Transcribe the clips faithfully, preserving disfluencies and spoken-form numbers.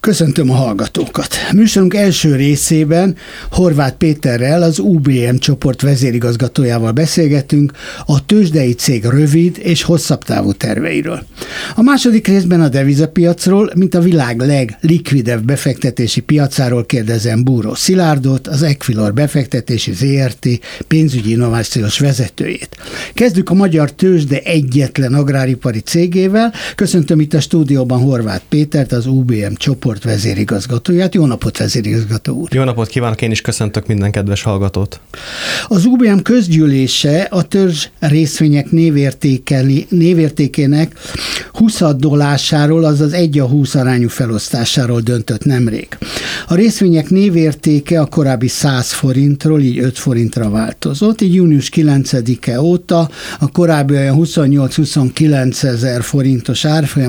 Köszöntöm a hallgatókat! Műsorunk első részében Horváth Péterrel, az u bé em csoport vezérigazgatójával beszélgetünk a tőzsdei cég rövid és hosszabb távú terveiről. A második részben a devizapiacról, mint a világ leglikvidebb befektetési piacáról kérdezem Búró Szilárdot, az Equilor befektetési zé er té pénzügyi innovációs vezetőjét. Kezdjük a magyar tőzsde egyetlen agráripari cégével. Köszöntöm itt a stúdióban Horváth Pétert, az u bé em csoport vezérigazgatóját. Jó napot, vezérigazgató úr! Jó napot kívánok, én is köszöntök minden kedves hallgatót! Az u bé em közgyűlése a törzs részvények névértékének huszaddolásáról, azaz egy a húsz arányú felosztásáról döntött nemrég. A részvények névértéke a korábbi száz forintról, így öt forintra változott, így június kilencedike óta a korábbi olyan huszonnyolc-huszonkilenc ezer forintos árfolyam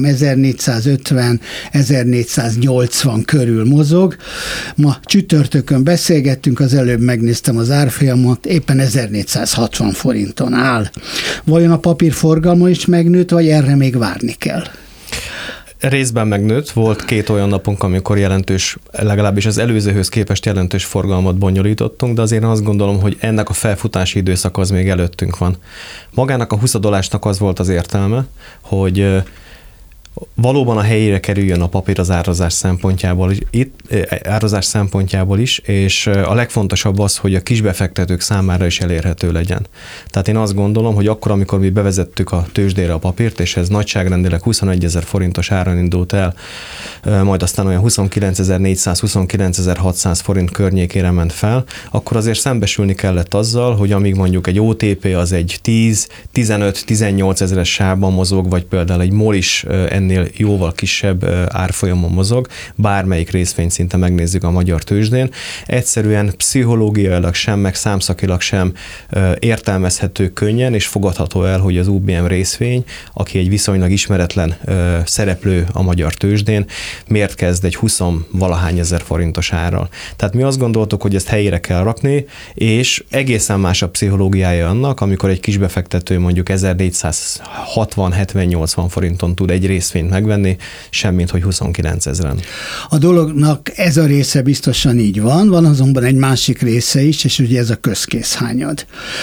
ezernégyszázötven-ezernégyszáznyolcvan körül mozog. Ma csütörtökön beszélgettünk, az előbb megnéztem az árfolyamot, éppen ezernégyszázhatvan forinton áll. Vajon a papír forgalma is megnőtt, vagy erre még várni kell? Részben megnőtt, volt két olyan napunk, amikor jelentős, legalábbis az előzőhöz képest jelentős forgalmat bonyolítottunk, de azért azt gondolom, hogy ennek a felfutási időszak az még előttünk van. Magának a huszadolásnak az volt az értelme, hogy valóban a helyére kerüljön a papír az árazás szempontjából, itt, árazás szempontjából is, és a legfontosabb az, hogy a kisbefektetők számára is elérhető legyen. Tehát én azt gondolom, hogy akkor, amikor mi bevezettük a tőzsdére a papírt, és ez nagyságrendileg huszonegyezer forintos áron indult el, majd aztán olyan huszonkilencezer-négyszáz, huszonkilencezer-hatszáz forint környékére ment fel, akkor azért szembesülni kellett azzal, hogy amíg mondjuk egy o té pé az egy tíz, tizenöt, tizennyolc ezeres sávban mozog, vagy például egy MOL is ennél jóval kisebb árfolyamon mozog, bármelyik részvény szinte megnézzük a magyar tőzsdén, egyszerűen pszichológiailag sem, meg számszakilag sem értelmezhető könnyen, és fogadható el, hogy az u bé em részvény, aki egy viszonylag ismeretlen szereplő a magyar tőzsdén, miért kezd egy húsz-valahány ezer forintos árral. Tehát mi azt gondoltuk, hogy ezt helyére kell rakni, és egészen más a pszichológiája annak, amikor egy kisbefektető mondjuk ezernégyszázhatvan-hetven-nyolcvan forinton tud egy részvényt megvenni, semmint, hogy huszonkilenc ezeren. A dolognak ez a része biztosan így van, van azonban egy másik része is, és ugye ez a közkészhányad.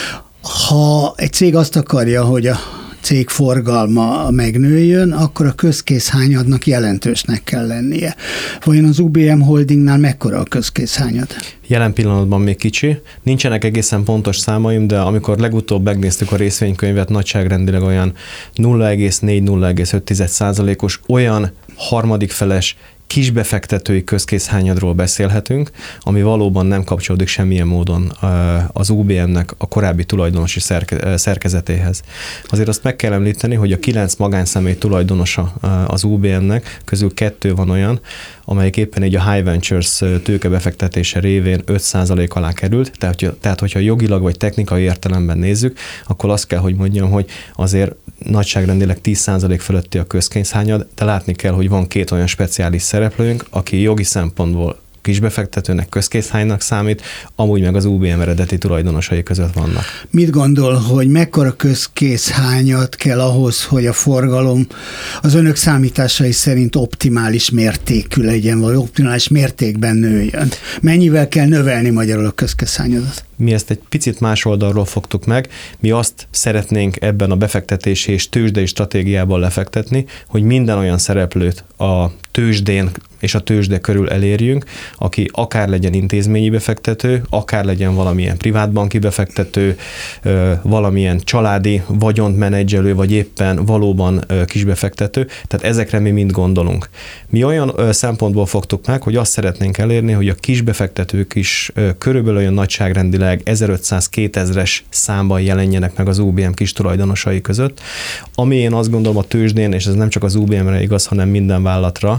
Ha egy cég azt akarja, hogy a cég forgalma megnőjön, akkor a közkészhányadnak jelentősnek kell lennie. Vajon az u bé em Holdingnál mekkora a közkészhányad? Jelen pillanatban még kicsi, nincsenek egészen pontos számaim, de amikor legutóbb megnéztük a részvénykönyvet, nagyságrendileg olyan nulla egész négy - nulla egész öt százalékos olyan harmadik feles kisbefektetői közkészhányadról beszélhetünk, ami valóban nem kapcsolódik semmilyen módon az u bé em-nek a korábbi tulajdonosi szerke- szerkezetéhez. Azért azt meg kell említeni, hogy a kilenc magánszemély tulajdonosa az u bé em-nek közül kettő van olyan, amelyik éppen így a High Ventures tőkebefektetése révén öt százalék alá került, tehát, tehát hogyha jogilag vagy technikai értelemben nézzük, akkor azt kell, hogy mondjam, hogy azért nagyságrendileg tíz százalék fölötti a közkészhányad, de látni kell, hogy van két olyan speciális szereplőnk, aki jogi szempontból kisbefektetőnek, közkészhánynak számít, amúgy meg az u bé em eredeti tulajdonosai között vannak. Mit gondol, hogy mekkora közkészhányat kell ahhoz, hogy a forgalom az önök számításai szerint optimális mértékű legyen, vagy optimális mértékben nőjön? Mennyivel kell növelni magyarul a közkészhányadat? Mi ezt egy picit más oldalról fogtuk meg. Mi azt szeretnénk ebben a befektetési és tőzsdei stratégiában lefektetni, hogy minden olyan szereplőt a tőzsdén és a tőzsde körül elérjünk, aki akár legyen intézményi befektető, akár legyen valamilyen privátbanki befektető, valamilyen családi vagyont menedzselő, vagy éppen valóban kisbefektető. Tehát ezekre mi mind gondolunk. Mi olyan szempontból fogtuk meg, hogy azt szeretnénk elérni, hogy a kisbefektetők is körülbelül olyan nagyságrendileg ezerötszáz-kétezres számban jelenjenek meg az u bé em kis tulajdonosai között, ami én azt gondolom a tőzsdén, és ez nem csak az u bé em-re igaz, hanem minden vállalatra,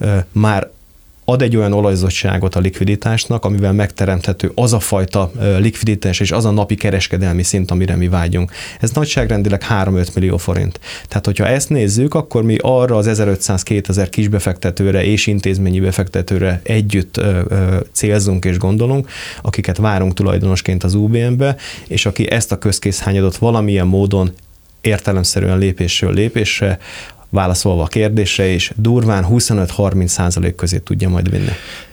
már ad egy olyan olajzottságot a likviditásnak, amivel megteremthető az a fajta likviditás és az a napi kereskedelmi szint, amire mi vágyunk. Ez nagyságrendileg három-öt millió forint. Tehát, hogyha ezt nézzük, akkor mi arra az ezerötszáz-kétezer kisbefektetőre és intézményi befektetőre együtt ö, ö, célzunk és gondolunk, akiket várunk tulajdonosként az u bé em-be, és aki ezt a közkészhányadot valamilyen módon értelemszerűen lépésről lépésre válaszolva a kérdésre, és durván huszonöt-harminc százalék közé tudja majd vinni.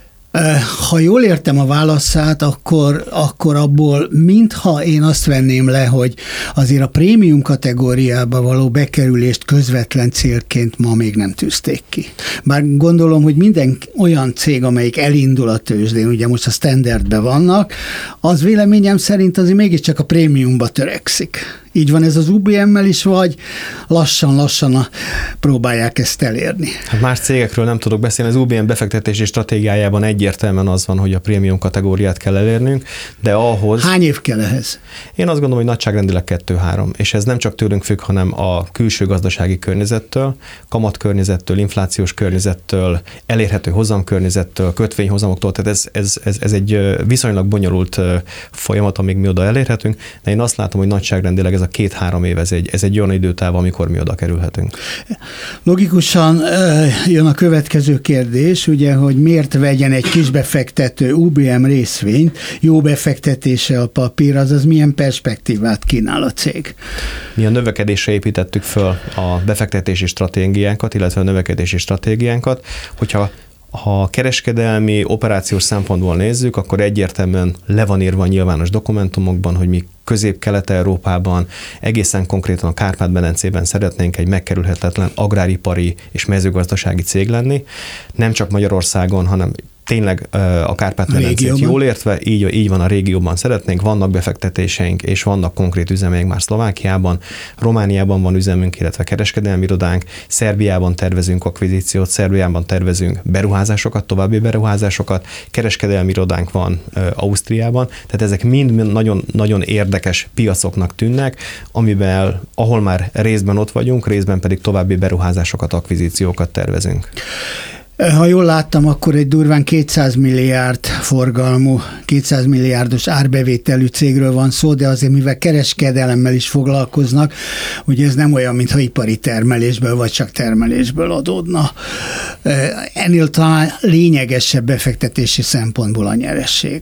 Ha jól értem a válaszát, akkor, akkor abból mintha én azt venném le, hogy azért a prémium kategóriába való bekerülést közvetlen célként ma még nem tűzték ki. Bár gondolom, hogy minden olyan cég, amelyik elindul a tőzsdén, ugye most a standardben vannak, az véleményem szerint azért mégiscsak a prémiumba törekszik. Így van ez az u bé em-mel is, vagy lassan-lassan próbálják ezt elérni? Hát más cégekről nem tudok beszélni, az u bé em befektetési stratégiájában egyértelműen az van, hogy a prémium kategóriát kell elérnünk, de ahhoz... Hány év kell ehhez? Én azt gondolom, hogy nagyságrendileg kettő-három, és ez nem csak tőlünk függ, hanem a külső gazdasági környezettől, kamatkörnyezettől, inflációs környezettől, elérhető hozamkörnyezettől, kötvényhozamoktól, tehát ez, ez, ez, ez egy viszonylag bonyolult folyamat, amíg mi oda elérhetünk, de én azt látom, hogy nagyságrendileg ez a két-három év, ez egy, ez egy olyan időtáv, amikor mi oda kerülhetünk. Logikusan jön a következő kérdés, ugye, hogy miért vegyen egy kisbefektető u bé em részvényt, jó befektetése a papír, azaz milyen perspektívát kínál a cég? Mi a növekedésre építettük föl a befektetési stratégiánkat, illetve a növekedési stratégiánkat, hogyha ha kereskedelmi, operációs szempontból nézzük, akkor egyértelműen le van írva a nyilvános dokumentumokban, hogy mi Közép-Kelet-Európában, egészen konkrétan a Kárpát-medencében szeretnénk egy megkerülhetetlen agráripari és mezőgazdasági cég lenni. Nem csak Magyarországon, hanem tényleg a Kárpát-medencét jól értve, így, így van a régióban szeretnénk, vannak befektetéseink, és vannak konkrét üzemeink már Szlovákiában, Romániában van üzemünk, illetve kereskedelmi irodánk, Szerbiában tervezünk akvizíciót, Szerbiában tervezünk beruházásokat, további beruházásokat, kereskedelmi irodánk van Ausztriában, tehát ezek mind nagyon, nagyon érdekes piacoknak tűnnek, amivel, ahol már részben ott vagyunk, részben pedig további beruházásokat, akvizíciókat tervezünk. Ha jól láttam, akkor egy durván kétszáz milliárd forgalmú, kétszáz milliárdos árbevételű cégről van szó, de azért mivel kereskedelemmel is foglalkoznak, ugye ez nem olyan, mintha ipari termelésből vagy csak termelésből adódna. Ennél talán lényegesebb befektetési szempontból a nyeresség.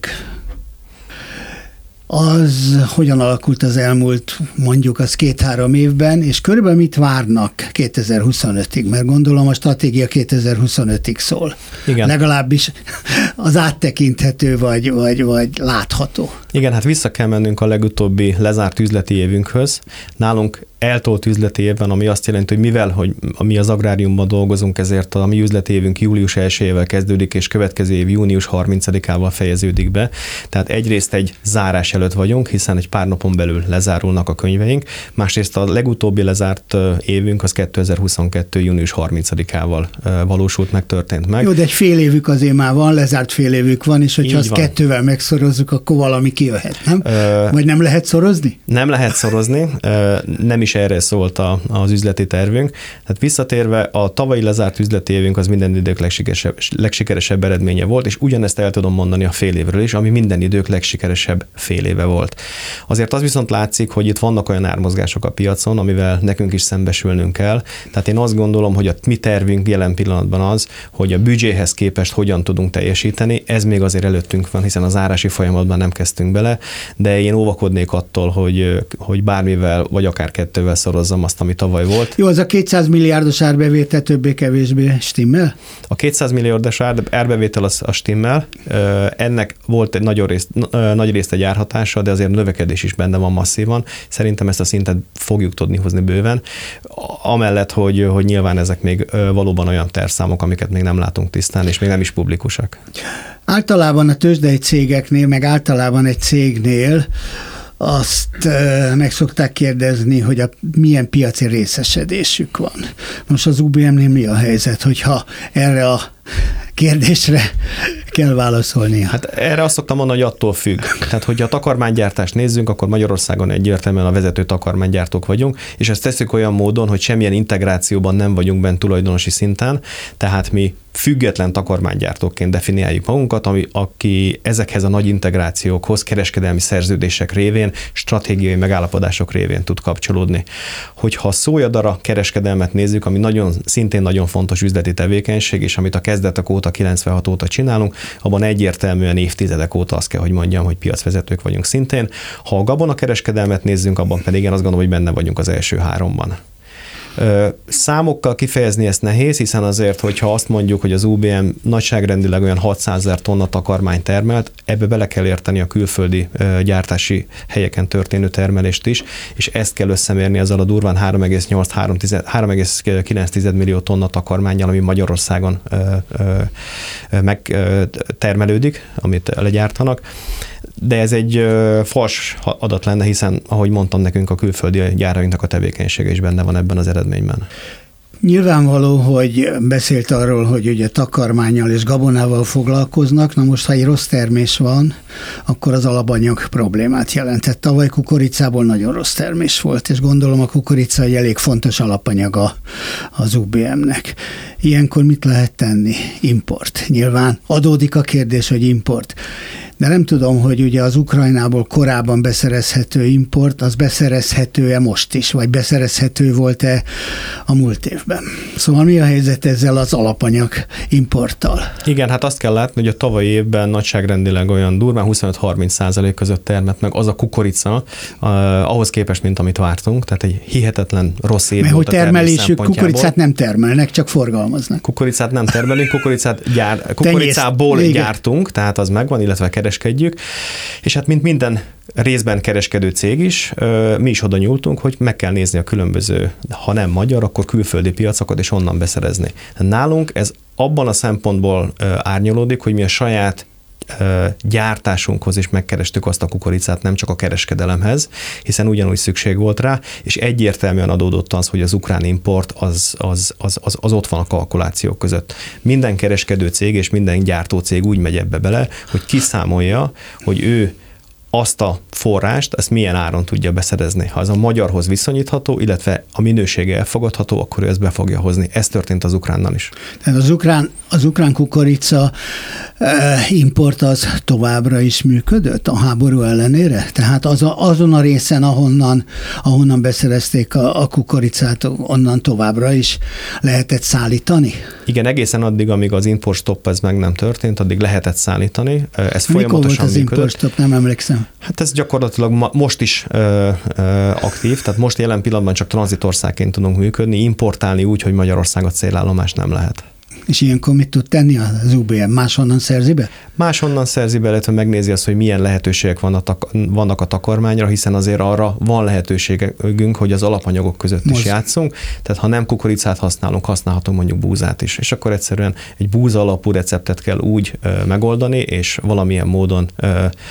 Az hogyan alakult az elmúlt, mondjuk az két-három évben, és körülbelül mit várnak kétezer-huszonötig, mert gondolom a stratégia kétezer-huszonötig szól. Igen. Legalábbis az áttekinthető vagy, vagy, vagy látható. Igen, hát vissza kell mennünk a legutóbbi lezárt üzleti évünkhöz. Nálunk eltolt üzleti évben, ami azt jelenti, hogy mivel, hogy mi az agráriumban dolgozunk, ezért a mi üzleti évünk július elsejével kezdődik, és következő év június harmincadikával fejeződik be. Tehát egyrészt egy zárás előtt vagyunk, hiszen egy pár napon belül lezárulnak a könyveink, másrészt a legutóbbi lezárt évünk az kétezer-huszonkettő június harmincadikával valósult meg, történt meg. Jó, de egy fél évük azért már van, lezárt fél évük van, és hogyha azt kettővel megszorozzuk, akkor valami kijöhet, nem? Ö, Vagy nem lehet szorozni? Nem lehet szorozni, nem is erre szólt a, az üzleti tervünk. Tehát visszatérve, a tavalyi lezárt üzleti évünk az minden idők legsikeresebb, legsikeresebb eredménye volt, és ugyanezt el tudom mondani a fél évről is, ami minden idők legsikeresebb fél éve volt. Azért az viszont látszik, hogy itt vannak olyan ármozgások a piacon, amivel nekünk is szembesülnünk kell. Tehát én azt gondolom, hogy a mi tervünk jelen pillanatban az, hogy a büdzséhez képest hogyan tudunk teljesíteni. Ez még azért előttünk van, hiszen az árási folyamatban nem kezdtünk bele, de én óvakodnék attól, hogy, hogy bármivel, vagy akár kettővel szorozzam azt, ami tavaly volt. Jó, az a kétszáz milliárdos árbevétel többé-kevésbé stimmel? A kétszáz milliárdos árbevétel az a stimmel. Ennek volt egy nagyon részt, nagy részt egy árhatása, de azért növekedés is benne van masszívan. Szerintem ezt a szintet fogjuk tudni hozni bőven. Amellett, hogy, hogy nyilván ezek még valóban olyan tervszámok, amiket még nem látunk tisztán, és még nem is publikusak. Általában a tőzsdei cégeknél, meg általában egy cégnél azt meg szokták kérdezni, hogy a, milyen piaci részesedésük van. Most az u bé em-nél mi a helyzet, hogyha erre a kérdésre kell válaszolnia? Hát erre azt szoktam mondani, hogy attól függ. Tehát, hogyha a takarmánygyártást nézzünk, akkor Magyarországon egyértelműen a vezető takarmánygyártók vagyunk, és ezt tesszük olyan módon, hogy semmilyen integrációban nem vagyunk bent tulajdonosi szinten, tehát mi független takarmánygyártóként definiáljuk magunkat, ami, aki ezekhez a nagy integrációkhoz kereskedelmi szerződések révén, stratégiai megállapodások révén tud kapcsolódni. Hogyha a szójadara kereskedelmet nézzük, ami nagyon, szintén nagyon fontos üzleti tevékenység, és amit a kezdetek óta, kilencvenhat óta csinálunk, abban egyértelműen évtizedek óta azt kell, hogy mondjam, hogy piacvezetők vagyunk szintén. Ha a gabonakereskedelmet nézzünk, abban pedig én azt gondolom, hogy benne vagyunk az első háromban. Számokkal kifejezni ezt nehéz, hiszen azért, hogyha azt mondjuk, hogy az u bé em nagyságrendileg olyan hatszázezer tonna takarmány termelt, ebbe bele kell érteni a külföldi gyártási helyeken történő termelést is, és ezt kell összemérni azzal a durván három egész nyolc kilenc millió tonna takarmánnyal, ami Magyarországon megtermelődik, amit legyártanak. De ez egy fals adat lenne, hiszen, ahogy mondtam, nekünk a külföldi gyárainknak a tevékenysége is benne van ebben az eredményben. Nyilvánvaló, hogy beszélt arról, hogy ugye takarmánnyal és gabonával foglalkoznak, na most, ha egy rossz termés van, akkor az alapanyag problémát jelentett. Tavaly kukoricából nagyon rossz termés volt, és gondolom a kukorica egy elég fontos alapanyaga az u bé em-nek. Ilyenkor mit lehet tenni? Import. Nyilván adódik a kérdés, hogy import. De nem tudom, hogy ugye az Ukrajnából korábban beszerezhető import, az beszerezhető-e most is, vagy beszerezhető volt-e a múlt évben. Szóval mi a helyzet ezzel az alapanyag importtal? Igen, hát azt kell látni, hogy a tavalyi évben nagyságrendileg olyan durván huszonöt-harminc százalék között termett meg az a kukorica, ahhoz képest, mint amit vártunk, tehát egy hihetetlen rossz év Mert volt a termés szempontjából. Kukoricát nem termelnek, csak forgalmaznak. Kukoricát nem termelünk, kukoricát gyár, kukoricából Tenyészt. gyártunk, tehát az megvan, illetve kereskedjük, és hát mint minden részben kereskedő cég is, mi is oda nyúltunk, hogy meg kell nézni a különböző, ha nem magyar, akkor külföldi piacokat, és onnan beszerezni. Nálunk ez abban a szempontból árnyalódik, hogy mi a saját gyártásunkhoz is megkerestük azt a kukoricát, nem csak a kereskedelemhez, hiszen ugyanúgy szükség volt rá, és egyértelműen adódott az, hogy az ukrán import az, az, az, az, az ott van a kalkulációk között. Minden kereskedő cég és minden gyártó cég úgy megy ebbe bele, hogy kiszámolja, hogy ő azt a forrást, ezt milyen áron tudja beszerezni. Ha ez a magyarhoz viszonyítható, illetve a minősége elfogadható, akkor ő ezt be fogja hozni. Ez történt az ukránnal is. Tehát az ukrán, az ukrán kukorica eh, import az továbbra is működött a háború ellenére? Tehát az a, azon a részen, ahonnan, ahonnan beszerezték a, a kukoricát, onnan továbbra is lehetett szállítani? Igen, egészen addig, amíg az import stop ez meg nem történt, addig lehetett szállítani. Ez Mikor folyamatosan volt az import stop? Nem emlékszem. Hát ez gyakorlatilag ma, most is ö, ö, aktív, tehát most jelen pillanatban csak tranzitországként tudunk működni, importálni úgy, hogy Magyarországot célállomás nem lehet. És ilyenkor mit tud tenni az u bé em? Máshonnan szerzi be? Máshonnan szerzi be, illetve megnézi azt, hogy milyen lehetőségek vannak, vannak a takarmányra, hiszen azért arra van lehetőségünk, hogy az alapanyagok között Most. is játszunk. Tehát ha nem kukoricát használunk, használhatunk mondjuk búzát is. És akkor egyszerűen egy búza alapú receptet kell úgy ö, megoldani, és valamilyen módon ö,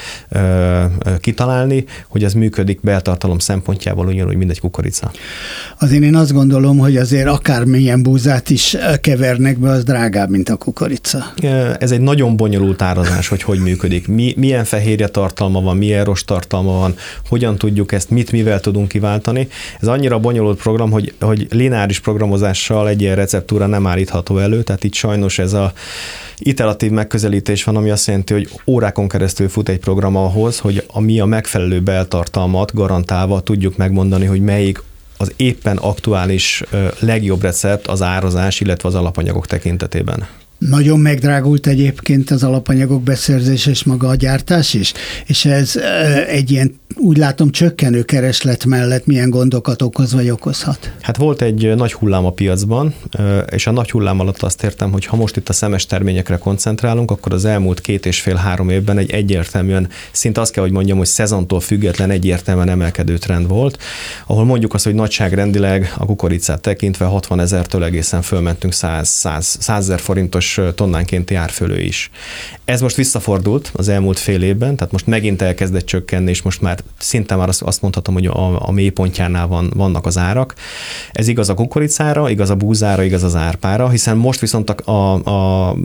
ö, kitalálni, hogy ez működik beltartalom szempontjából ugyanúgy, mint egy kukorica. Azért én azt gondolom, hogy azért akármilyen búzát is kevernek be, az drágább, mint a kukorica. Ez egy nagyon bonyolult árazás, hogy hogy működik. Mi, milyen fehérje tartalma van, milyen rost tartalma van, hogyan tudjuk ezt, mit mivel tudunk kiváltani. Ez annyira bonyolult program, hogy, hogy lineáris programozással egy ilyen receptúra nem állítható elő, tehát itt sajnos ez a iteratív megközelítés van, ami azt jelenti, hogy órákon keresztül fut egy program ahhoz, hogy a mi a megfelelő beltartalmat garantálva tudjuk megmondani, hogy melyik az éppen aktuális legjobb recept az árazás, illetve az alapanyagok tekintetében. Nagyon megdrágult egyébként az alapanyagok beszerzése és maga a gyártás is, és ez egy ilyen, úgy látom, csökkenő kereslet mellett milyen gondokat okoz vagy okozhat? Hát volt egy nagy hullám a piacban, és a nagy hullám alatt azt értem, hogy ha most itt a szemes terményekre koncentrálunk, akkor az elmúlt két és fél-három évben egy egyértelműen, szinte azt kell, hogy mondjam, hogy szezontól független egyértelműen emelkedő trend volt, ahol mondjuk azt, hogy nagyságrendileg a kukoricát tekintve hatvanezertől egészen fölmentünk százezer forintos tonnánkénti árfölő is. Ez most visszafordult az elmúlt fél évben, tehát most megint elkezdett csökkenni, és most már szinte már azt mondhatom, hogy a, a mélypontjánál van, vannak az árak. Ez igaz a kukoricára, igaz a búzára, igaz az árpára, hiszen most viszont a, a, a,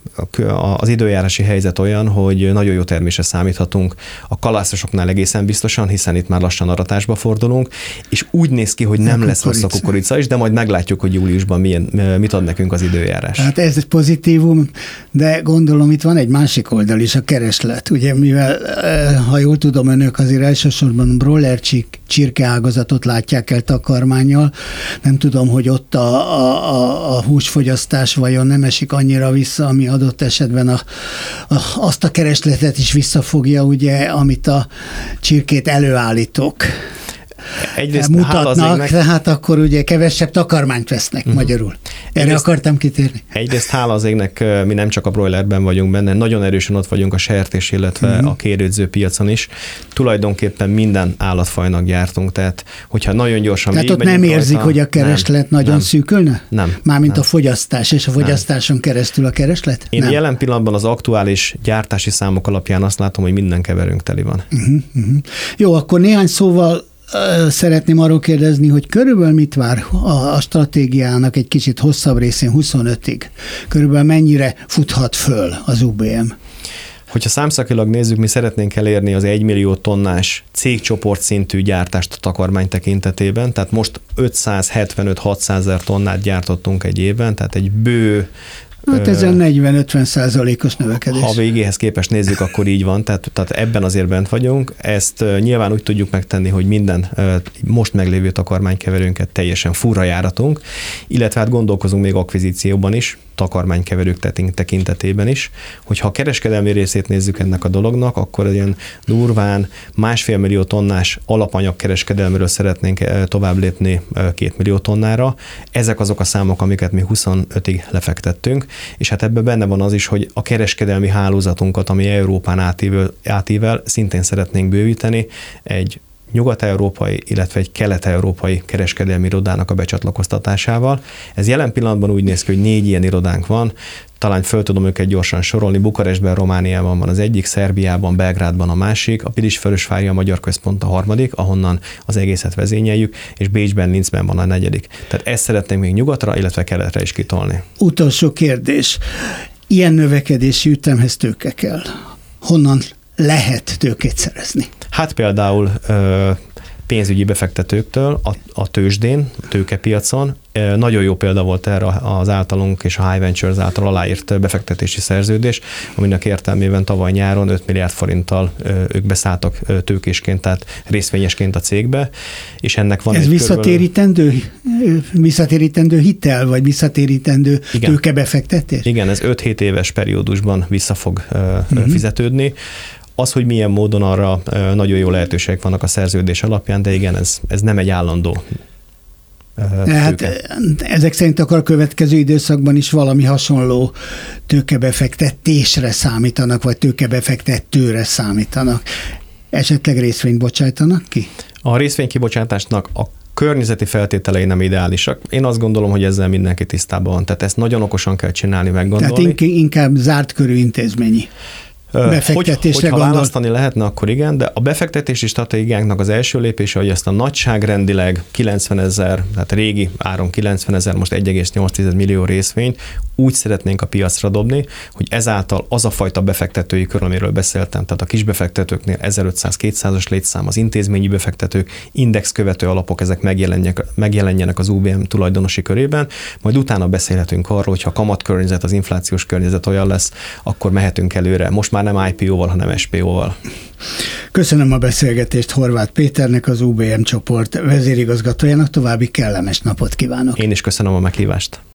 a, az időjárási helyzet olyan, hogy nagyon jó termésre számíthatunk a kalászosoknál egészen biztosan, hiszen itt már lassan aratásba fordulunk, és úgy néz ki, hogy nem a lesz rossz a kukorica is, de majd meglátjuk, hogy júliusban milyen, mit ad nekünk az időjárás. Hát ez egy pozitívum, de gondolom itt van egy másik oldal is, a kereslet. Ugye, mivel, ha jól tudom, önök azért elsősorban broiler csirke ágazatot látják el takarmánnyal, nem tudom, hogy ott a, a, a húsfogyasztás vajon nem esik annyira vissza, ami adott esetben a, a, azt a keresletet is visszafogja, ugye, amit a csirkét előállítók Egyrészt mutatnak, tehát akkor ugye kevesebb takarmányt vesznek uh-huh. magyarul. Erre egyrészt, akartam kitérni. Egyrészt hála az égnek mi nem csak a broilerben vagyunk benne, nagyon erősen ott vagyunk a sertés, illetve uh-huh. a kérődző piacon is. Tulajdonképpen minden állatfajnak gyártunk, tehát hogyha nagyon gyorsan tehát ott nem érzik, rajta, hogy a kereslet nem, nagyon nem, szűkölne? Nem. Mármint nem. a fogyasztás, és a fogyasztáson nem. keresztül a kereslet? Én nem. jelen pillanatban az aktuális gyártási számok alapján azt látom, hogy minden keverünk teli van. Uh-huh, uh-huh. Jó, akkor néhány szóval uh, szeretném arról kérdezni, hogy körülbelül mit vár a, a stratégiának egy kicsit hosszabb részén, huszonötig? Körülbelül mennyire futhat föl az u bé em? Hogyha számszakilag nézzük, mi szeretnénk elérni az egymillió tonnás cégcsoport szintű gyártást a takarmány tekintetében, tehát most ötszázhetvenöt-hatszázezer tonnát gyártottunk egy évben, tehát egy bő Hát ez a negyven-ötven százalékos növekedés. Ha a végéhez képest nézzük, akkor így van, tehát, tehát ebben azért bent vagyunk. Ezt uh, nyilván úgy tudjuk megtenni, hogy minden uh, most meglévő takarmánykeverőnket teljesen furra járatunk, illetve hát gondolkozunk még akvizícióban is, takarmánykeverők tekintetében is, hogyha a kereskedelmi részét nézzük ennek a dolognak, akkor ilyen durván másfél millió tonnás alapanyag kereskedelmről szeretnénk tovább lépni két millió tonnára. Ezek azok a számok, amiket mi huszonötig lefektettünk, és hát ebben benne van az is, hogy a kereskedelmi hálózatunkat, ami Európán átível, átível szintén szeretnénk bővíteni, egy nyugat-európai, illetve egy kelet-európai kereskedelmi irodának a becsatlakoztatásával. Ez jelen pillanatban úgy néz ki, hogy négy ilyen irodánk van, talán föl tudom őket gyorsan sorolni, Bukarestben, Romániában van az egyik, Szerbiában, Belgrádban a másik, a Pilisvörösvári a Magyar Központ a harmadik, ahonnan az egészet vezényeljük, és Bécsben, Linzben van a negyedik. Tehát ezt szeretnénk még nyugatra, illetve keletre is kitolni. Utolsó kérdés. Ilyen növekedési ütemhez tőke kell. Honnan lehet tőkét szerezni? Hát például ö, pénzügyi befektetőktől a, a tőzsdén, a tőkepiacon. Nagyon jó példa volt erre az általunk és a High Ventures által aláírt befektetési szerződés, aminek értelmében tavaly nyáron öt milliárd forinttal ők beszálltak tőkésként, tehát részvényesként a cégbe, és ennek van Ez egy visszatérítendő, körül... visszatérítendő hitel, vagy visszatérítendő Igen. tőkebefektetés? Igen, ez öt-hét éves periódusban vissza fog uh-huh. fizetődni. Az, hogy milyen módon, arra nagyon jó lehetőségek vannak a szerződés alapján, de igen, ez, ez nem egy állandó tőke. Hát ezek szerint akkor a következő időszakban is valami hasonló tőkebefektetésre számítanak, vagy tőkebefektetőre számítanak. Esetleg részvényt bocsájtanak ki? A részvénykibocsátásnak a környezeti feltételei nem ideálisak. Én azt gondolom, hogy ezzel mindenki tisztában van. Tehát ezt nagyon okosan kell csinálni, meggondolni. Tehát inkább zárt körű intézményi befektetésre hogy, gondol. Ha választani lehetne, akkor igen, de a befektetési stratégiánknak az első lépése, hogy ezt a nagyságrendileg kilencvenezer, tehát régi áron kilencvenezer, most egy egész nyolc millió részvényt úgy szeretnénk a piacra dobni, hogy ezáltal az a fajta befektetői kör, amiről beszéltem, tehát a kisbefektetőknél ezerötszáz-kétszázas létszám, az intézményi befektetők, indexkövető alapok, ezek megjelenjenek, megjelenjenek az u bé em tulajdonosi körében, majd utána beszélhetünk arról, hogyha a kamatkörnyezet, az inflációs környezet olyan lesz, akkor mehetünk előre. Most már nem i pé ó-val, hanem es pé ó-val. Köszönöm a beszélgetést Horváth Péternek, az u bé em csoport vezérigazgatójának, további kellemes napot kívánok. Én is köszönöm a meghívást.